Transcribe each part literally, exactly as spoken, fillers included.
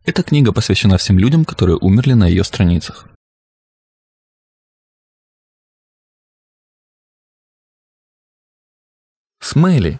Эта книга посвящена всем людям, которые умерли на ее страницах. Смейли.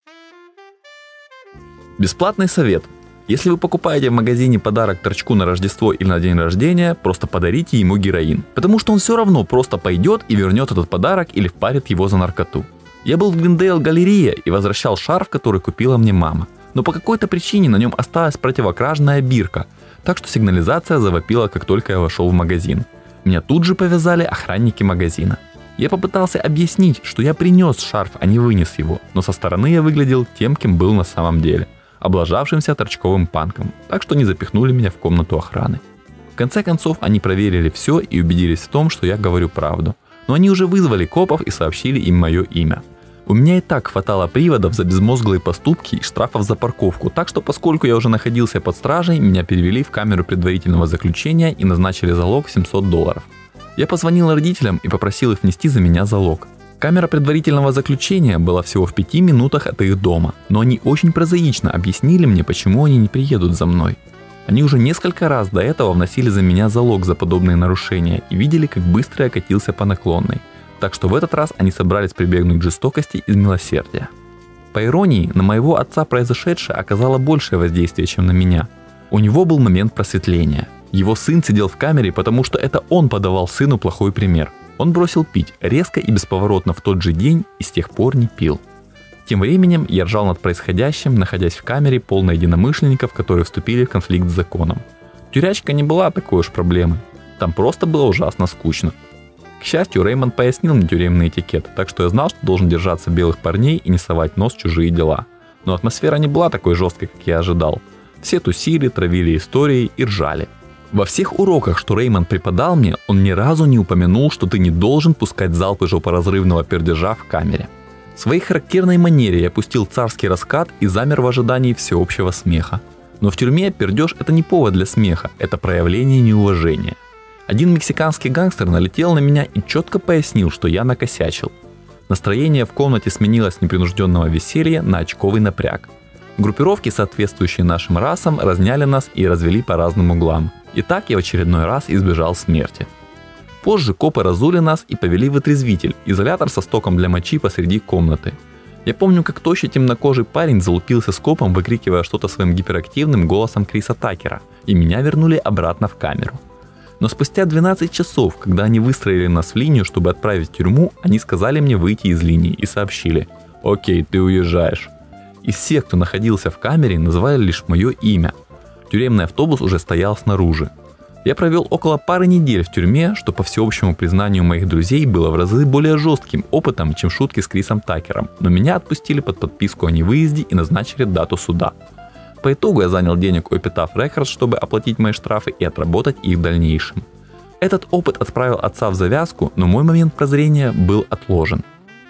Бесплатный совет. Если вы покупаете в магазине подарок торчку на Рождество или на день рождения, просто подарите ему героин. Потому что он все равно просто пойдет и вернет этот подарок или впарит его за наркоту. Я был в Глендейл галерее и возвращал шарф, который купила мне мама. Но по какой-то причине на нем осталась противокражная бирка, так что сигнализация завопила, как только я вошел в магазин. Меня тут же повязали охранники магазина. Я попытался объяснить, что я принес шарф, а не вынес его, но со стороны я выглядел тем, кем был на самом деле. Облажавшимся торчковым панком, так что они запихнули меня в комнату охраны. В конце концов, они проверили все и убедились в том, что я говорю правду. Но они уже вызвали копов и сообщили им мое имя. У меня и так хватало приводов за безмозглые поступки и штрафов за парковку, так что поскольку я уже находился под стражей, меня перевели в камеру предварительного заключения и назначили залог в семьсот долларов. Я позвонил родителям и попросил их внести за меня залог. Камера предварительного заключения была всего в пяти минутах от их дома, но они очень прозаично объяснили мне, почему они не приедут за мной. Они уже несколько раз до этого вносили за меня залог за подобные нарушения и видели, как быстро я катился по наклонной. Так что в этот раз они собрались прибегнуть к жестокости из милосердия. По иронии, на моего отца произошедшее оказало большее воздействие, чем на меня. У него был момент просветления. Его сын сидел в камере, потому что это он подавал сыну плохой пример. Он бросил пить резко и бесповоротно в тот же день и с тех пор не пил. Тем временем я ржал над происходящим, находясь в камере, полной единомышленников, которые вступили в конфликт с законом. Тюрячка не была такой уж проблемой. Там просто было ужасно скучно. К счастью, Реймонд пояснил мне тюремный этикет, так что я знал, что должен держаться белых парней и не совать нос в чужие дела. Но атмосфера не была такой жесткой, как я ожидал. Все тусили, травили истории и ржали. Во всех уроках, что Реймонд преподал мне, он ни разу не упомянул, что ты не должен пускать залпы жопоразрывного пердежа в камере. В своей характерной манере я пустил царский раскат и замер в ожидании всеобщего смеха. Но в тюрьме пердеж это не повод для смеха, это проявление неуважения. Один мексиканский гангстер налетел на меня и четко пояснил, что я накосячил. Настроение в комнате сменилось с непринужденного веселья на очковый напряг. Группировки, соответствующие нашим расам, разняли нас и развели по разным углам. И так я в очередной раз избежал смерти. Позже копы разули нас и повели в отрезвитель, изолятор со стоком для мочи посреди комнаты. Я помню, как тощий темнокожий парень залупился с копом, выкрикивая что-то своим гиперактивным голосом Криса Такера, и меня вернули обратно в камеру. Но спустя двенадцать часов, когда они выстроили нас в линию, чтобы отправить в тюрьму, они сказали мне выйти из линии и сообщили: «Окей, ты уезжаешь». Из всех, кто находился в камере, называли лишь мое имя. Тюремный автобус уже стоял снаружи. Я провел около пары недель в тюрьме, что по всеобщему признанию моих друзей было в разы более жестким опытом, чем шутки с Крисом Такером, но меня отпустили под подписку о невыезде и назначили дату суда. По итогу я занял денег у Epitaph Records, чтобы оплатить мои штрафы и отработать их в дальнейшем. Этот опыт отправил отца в завязку, но мой момент прозрения был отложен.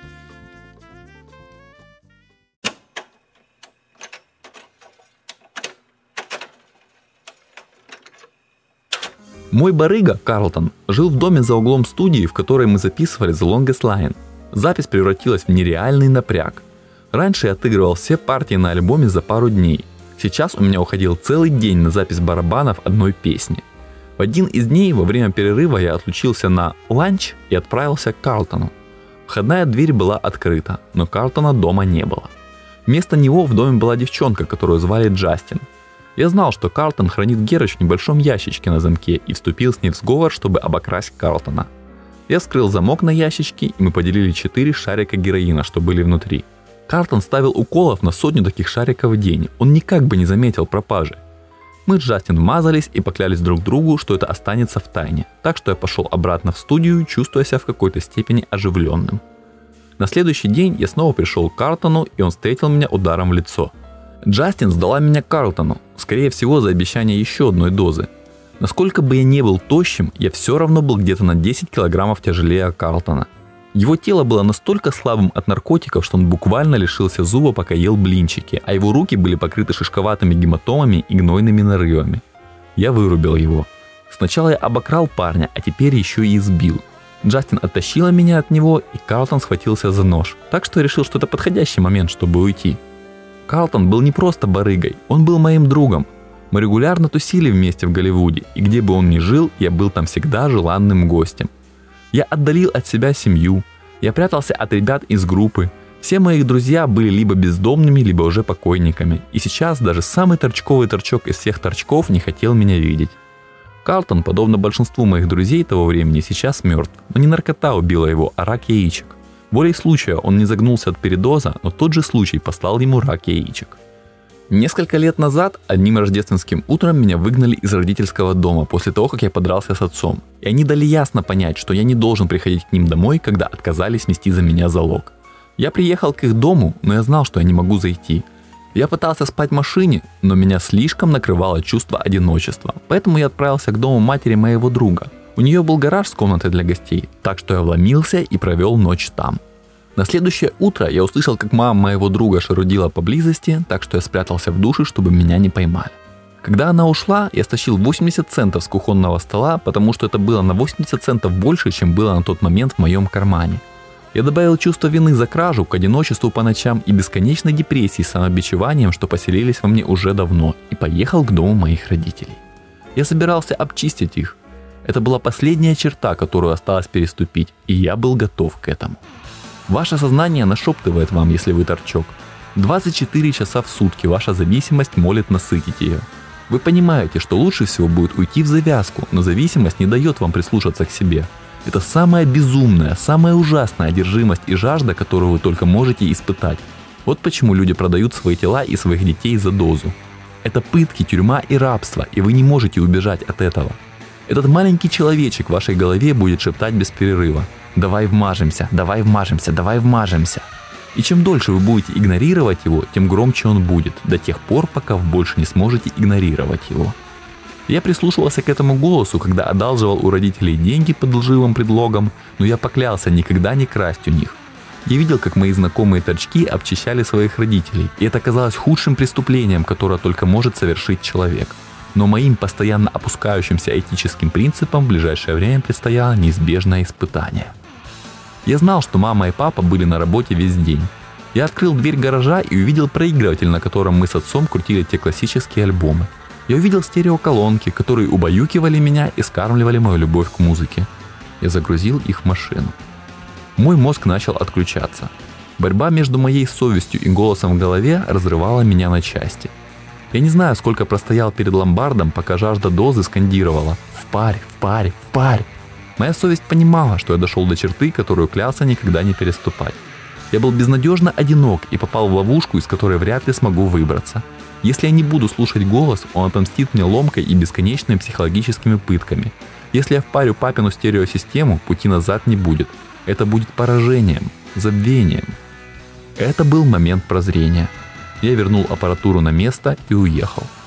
Мой барыга, Карлтон, жил в доме за углом студии, в которой мы записывали The Longest Line. Запись превратилась в нереальный напряг. Раньше я отыгрывал все партии на альбоме за пару дней. Сейчас у меня уходил целый день на запись барабанов одной песни. В один из дней во время перерыва я отлучился на ланч и отправился к Карлтону. Входная дверь была открыта, но Карлтона дома не было. Вместо него в доме была девчонка, которую звали Джастин. Я знал, что Карлтон хранит Герыч в небольшом ящичке на замке и вступил с ней в сговор, чтобы обокрасть Карлтона. Я вскрыл замок на ящичке, и мы поделили четыре шарика героина, что были внутри. Карлтон ставил уколов на сотню таких шариков в день, он никак бы не заметил пропажи. Мы с Джастин вмазались и поклялись друг другу, что это останется в тайне, так что я пошел обратно в студию, чувствуя себя в какой-то степени оживленным. На следующий день я снова пришел к Карлтону, и он встретил меня ударом в лицо. Джастин сдала меня Карлтону, скорее всего за обещание еще одной дозы. Насколько бы я не был тощим, я все равно был где-то на десять килограммов тяжелее Карлтона. Его тело было настолько слабым от наркотиков, что он буквально лишился зуба, пока ел блинчики, а его руки были покрыты шишковатыми гематомами и гнойными нарывами. Я вырубил его. Сначала я обокрал парня, а теперь еще и избил. Джастин оттащила меня от него, и Карлтон схватился за нож, так что я решил, что это подходящий момент, чтобы уйти. Карлтон был не просто барыгой, он был моим другом. Мы регулярно тусили вместе в Голливуде, и где бы он ни жил, я был там всегда желанным гостем. Я отдалил от себя семью, я прятался от ребят из группы. Все мои друзья были либо бездомными, либо уже покойниками, и сейчас даже самый торчковый торчок из всех торчков не хотел меня видеть. Карлтон, подобно большинству моих друзей того времени, сейчас мертв, но не наркота убила его, а рак яичек. Волей случая он не загнулся от передоза, но тот же случай послал ему рак яичек. Несколько лет назад, одним рождественским утром меня выгнали из родительского дома после того, как я подрался с отцом, и они дали ясно понять, что я не должен приходить к ним домой, когда отказались нести за меня залог. Я приехал к их дому, но я знал, что я не могу зайти. Я пытался спать в машине, но меня слишком накрывало чувство одиночества, поэтому я отправился к дому матери моего друга. У нее был гараж с комнатой для гостей, так что я вломился и провел ночь там. На следующее утро я услышал, как мама моего друга шарудила поблизости, так что я спрятался в душе, чтобы меня не поймали. Когда она ушла, я стащил восемьдесят центов с кухонного стола, потому что это было на восемьдесят центов больше, чем было на тот момент в моем кармане. Я добавил чувство вины за кражу к одиночеству по ночам и бесконечной депрессии с самобичеванием, что поселились во мне уже давно, и поехал к дому моих родителей. Я собирался обчистить их. Это была последняя черта, которую осталось переступить, и я был готов к этому. Ваше сознание нашептывает вам, если вы торчок. двадцать четыре часа в сутки ваша зависимость молит насытить ее. Вы понимаете, что лучше всего будет уйти в завязку, но зависимость не дает вам прислушаться к себе. Это самая безумная, самая ужасная одержимость и жажда, которую вы только можете испытать. Вот почему люди продают свои тела и своих детей за дозу. Это пытки, тюрьма и рабство, и вы не можете убежать от этого. Этот маленький человечек в вашей голове будет шептать без перерыва: «Давай вмажемся, давай вмажемся, давай вмажемся». И чем дольше вы будете игнорировать его, тем громче он будет, до тех пор, пока вы больше не сможете игнорировать его. Я прислушивался к этому голосу, когда одалживал у родителей деньги под лживым предлогом, но я поклялся никогда не красть у них. Я видел, как мои знакомые торчки обчищали своих родителей, и это казалось худшим преступлением, которое только может совершить человек. Но моим постоянно опускающимся этическим принципам в ближайшее время предстояло неизбежное испытание. Я знал, что мама и папа были на работе весь день. Я открыл дверь гаража и увидел проигрыватель, на котором мы с отцом крутили те классические альбомы. Я увидел стереоколонки, которые убаюкивали меня и скармливали мою любовь к музыке. Я загрузил их в машину. Мой мозг начал отключаться. Борьба между моей совестью и голосом в голове разрывала меня на части. Я не знаю, сколько простоял перед ломбардом, пока жажда дозы скандировала: «Впарь, впарь, впарь!». Моя совесть понимала, что я дошел до черты, которую клялся никогда не переступать. Я был безнадежно одинок и попал в ловушку, из которой вряд ли смогу выбраться. Если я не буду слушать голос, он отомстит мне ломкой и бесконечными психологическими пытками. Если я впарю папину стереосистему, пути назад не будет. Это будет поражением, забвением. Это был момент прозрения. Я вернул аппаратуру на место и уехал.